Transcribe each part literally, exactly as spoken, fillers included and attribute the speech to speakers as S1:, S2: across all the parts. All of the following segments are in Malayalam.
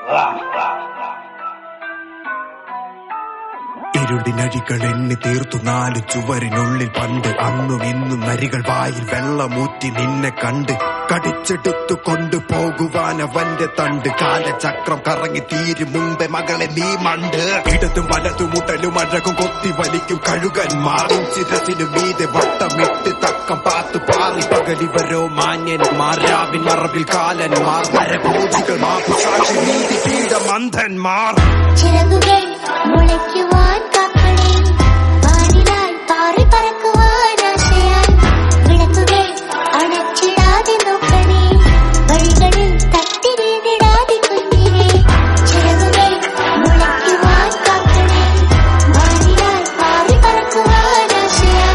S1: ഇരുടിനരികൾ എണ്ണി തീർത്തു നാലു ചുവരിനുള്ളിൽ പണ്ട് അന്നും ഇന്നും നരികൾ വായിൽ വെള്ളമൂറ്റി നിന്നെ കണ്ട് കടിച്ചെടുത്തു കൊണ്ടുപോകുവാൻ അവന്റെ തണ്ട് കാലചക്രം കറങ്ങി തീരും മുമ്പേ മകളെ നീ മണ്ട് ഇടതും വലതും മുട്ടലും അഴകും കൊത്തി വലിക്കും കഴുകന്മാറും ചിരസിനു മീതെ വട്ടമിട്ട് തക്കം പാത്തു പാറി പകലിവരോ മാന്യന്മാർ രാവിൻ മറവിൽ കാലന്മാർ നരഭോജികൾ മാപുസാക്ഷി നീതി പീഠമന്ധന്മാർ
S2: ചിറകുകൾ മുളയ്ക്കുവാൻ കാക്കണേ വാനിലായി പാറി പറക്കുവാൻ ആശയാൽ വിളക്കുകൾ അണച്ചിടാതെ നോക്കണേ വഴികളിൽ തട്ടി വീണിടാതെ കുഞ്ഞിനെ ചിറകുകൾ മുളയ്ക്കുവാൻ കാക്കണേ വാനിലായി പാറി പറക്കുവാൻ ആശയാൽ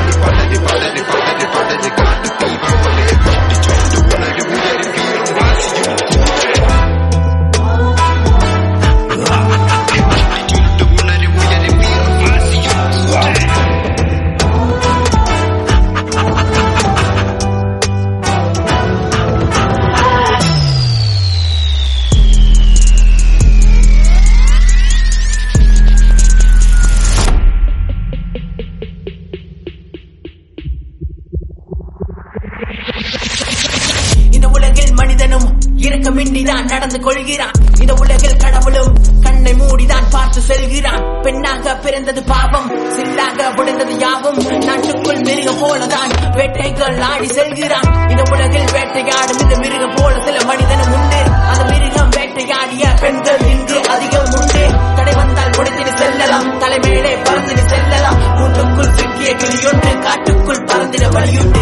S3: இந்த உலகில் மனிதனும் இரக்கமின்றிதான் நடந்து கொள்கிறான். இந்த உலகில் கடவுளும் கண்ணை மூடிதான் பார்த்து செல்கிறான். பெண்ணாக பிறந்தது பாவம், சில்லாக உடைந்தது யாவும். நாட்டுக்குள் மிருகம் போலதான் வேட்டைகள் ஆடி செல்கிறான். இந்த உலகில் வேட்டையாடும் இந்த மிருகம் போல சில மனிதனும் உண்டு. அந்த மிருகம் வேட்டையாடிய பெண்கள் இங்கு அதிகம் உண்டு. தடை வந்தால் உடைத்திட்டு செல்லலாம், தலைமையிலே பறந்திட்டு செல்லலாம். கூட்டுக்குள் சிக்கிய கிளியொன்று காட்டுக்குள் பறந்திட வழியுண்டு.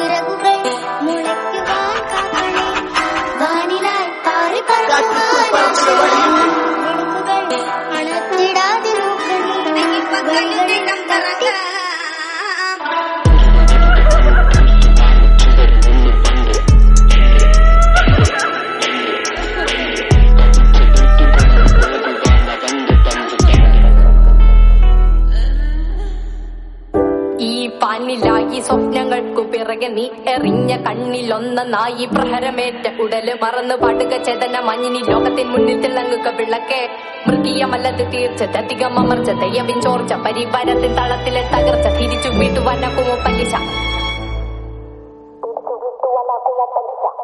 S4: പാനിലായി സ്വപ്നങ്ങൾക്കു പിറകെ നീ എറിഞ്ഞ കണ്ണിലൊന്ന നായി പ്രഹരമേറ്റ ഉടല് മറന്നു പാടുക ചേതന മഞ്ഞിനി ലോകത്തിൻ മുന്നിൽ തിളങ്ങുക വിളക്കെ മൃഗീയമല്ലത് തീർച്ചത് അധികം അമർച്ച ദയവിൻ ചോർച്ച പരിവാരത്തിൻ തളത്തിലെ തകർച്ച തിരിച്ചു വീട്ടുവാനാക്കുമോ പലിശ.